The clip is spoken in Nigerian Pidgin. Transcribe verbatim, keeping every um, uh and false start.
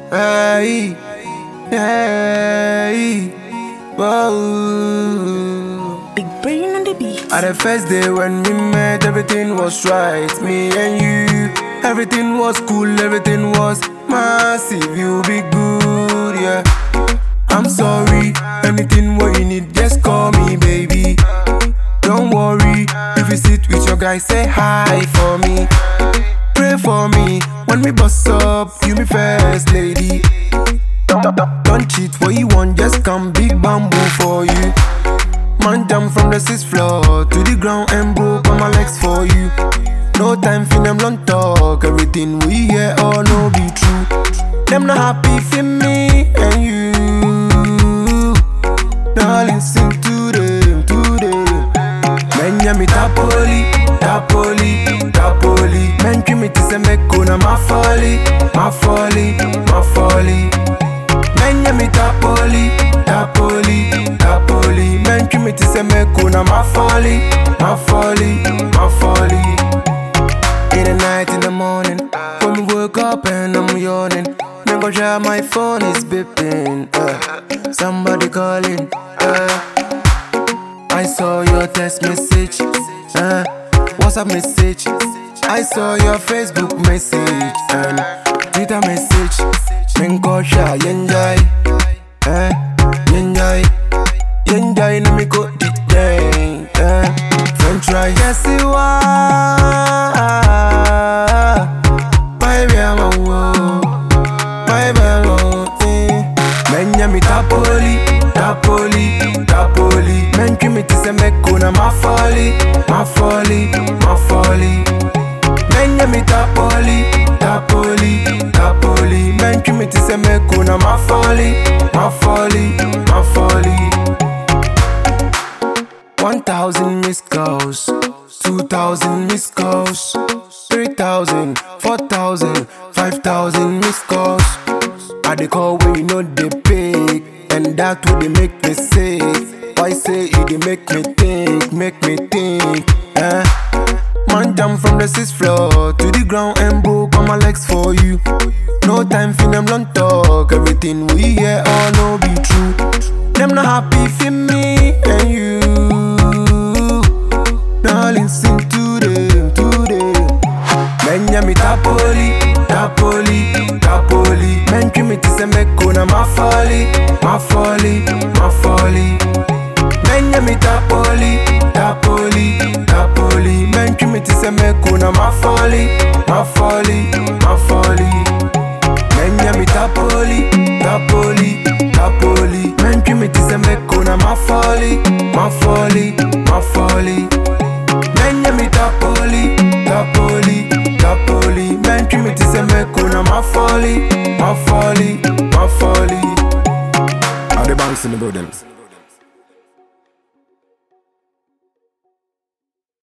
Hey, hey, whoa. Big brain on the beat. At the first day when we met, everything was right. Me and you, everything was cool, everything was massive. You be good, yeah. I'm sorry, anything what you need, just call me, baby. Don't worry, if you sit with your guy, say hi for me. Pray for me, when we bust up, you me first lady. Don't cheat, what you want, just come, big bamboo for you. Man jump from the sixth floor to the ground and broke on my legs for you. No time for them long talk, everything we hear all no be true. Them not happy for me and you. Now listen to them, to them. Men ya mi tapoli, tapoli, tapoli. Men ki mi ti se me kuna ma folly, ma folly, ma folly. Men ya mi tapoli, tapoli, tapoli. Men ki mi ti se me kuna ma folly, ma folly, ma folly. In the night, in the morning, when we wake up and I'm yawning, then go try my phone is beeping. Uh, somebody calling. Uh, I saw your text message, uh, WhatsApp message. I saw your Facebook message and Twitter message. Then go try enjoy, uh, enjoy, enjoy. No me go the day, uh, French fries. Yes you are. Mi tapoli, tapoli, tapoli. Men ki mi ti se me kuna ma folly, ma folly, ma folly. Men ya mi tapoli, tapoli, tapoli. Men ki mi ti se me kuna ma folly, ma folly, ma folly. One thousand missed calls, two thousand missed calls, three thousand, four thousand, five thousand missed calls. I dey call when you know they pick, and that would they make me sick. Why say it dey make me think, make me think, eh? Man jump from the sixth floor to the ground and broke on my legs for you. No time for them long talk, everything we hear all no be true. Them not happy for me and you. Now listen to them, to them. Men ya mi tapoli, tapoli, tapoli. Men ki mi ti se me kuna ma folly, ma folly, ma folly. Men ya mi tapoli, tapoli, tapoli. Men ki mi ti se me kuna ma folly, ma folly, ma folly. Men ya mi tapoli, tapoli, tapoli. Men ki mi ti se me kuna ma folly, ma folly, ma folly. Men ya mi tapoli, tapoli, tapoli. Men ki mi ti se me kuna ma folly, ma folly, ma folly. Are the banks in the buildings?